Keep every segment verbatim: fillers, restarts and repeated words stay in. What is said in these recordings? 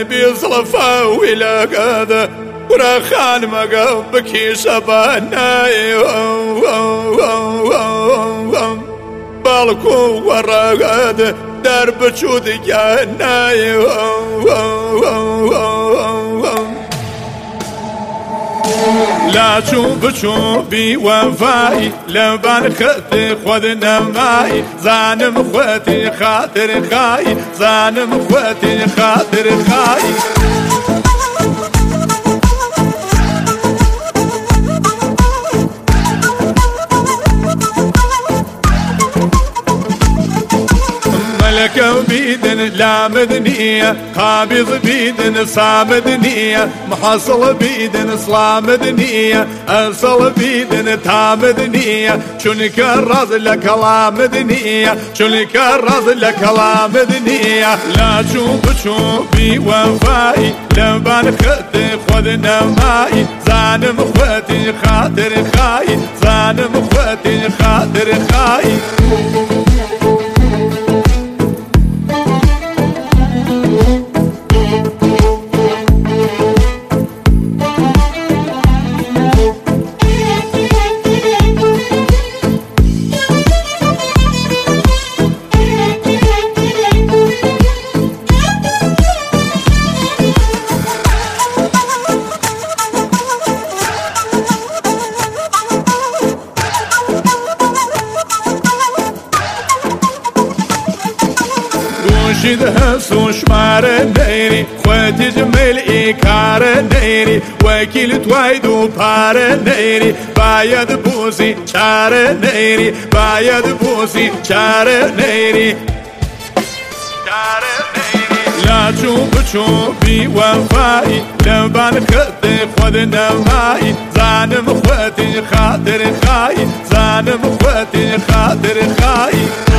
بيصلفه ولا قذا ورخان مقبك شباناي بالكو ورقد درب شود جناي لا تشوف شوفي وفاي لبان خطي خذنا ماي زانم خوتي خاطر خاي زانم خوتي خاطر خاي ملك بيدن لا مدنية قابض بيدن صامدنية محصل بيدن صلامدنية أصل بيدن تامدنية شون كرز لك لا مدنية شون كرز لك لا مدنية لا تشوف شوفي وفاي لبان خطي خذنا ماي زانم خوتي خاطر خاي زانم خوتي خاطر خاي شده سوش مار نيري خوتي جميل إيكار نيري وكيل تويدو بار نيري بايد بوسي شار نيري بايد بوسي شار نيري شار نيري لا تشوف شوفي وفاي لبان خطي خذنا ماي زانم خوتي خاطر خاي زانم خوتي خاطر خاي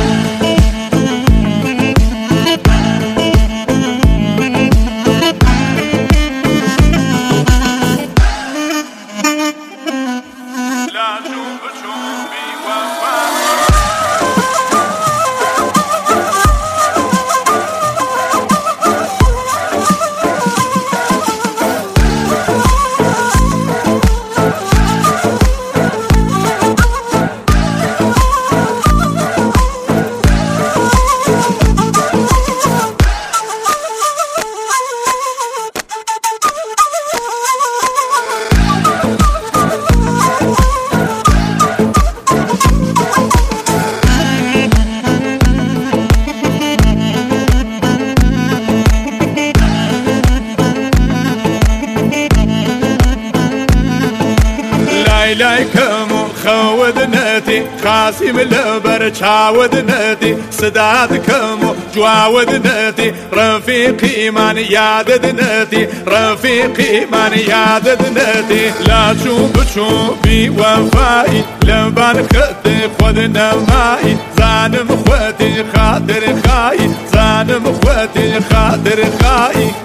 لايكم خودنتي خاسم البر شاودنتي صدادكم جواودنتي رفيقي من ياددنتي رفيقي من ياددنتي لا تشوف شوفي وفاي لبان خطي خذنا ماي زانم خوتي خاطر خاي زانم خوتي خاطر خاي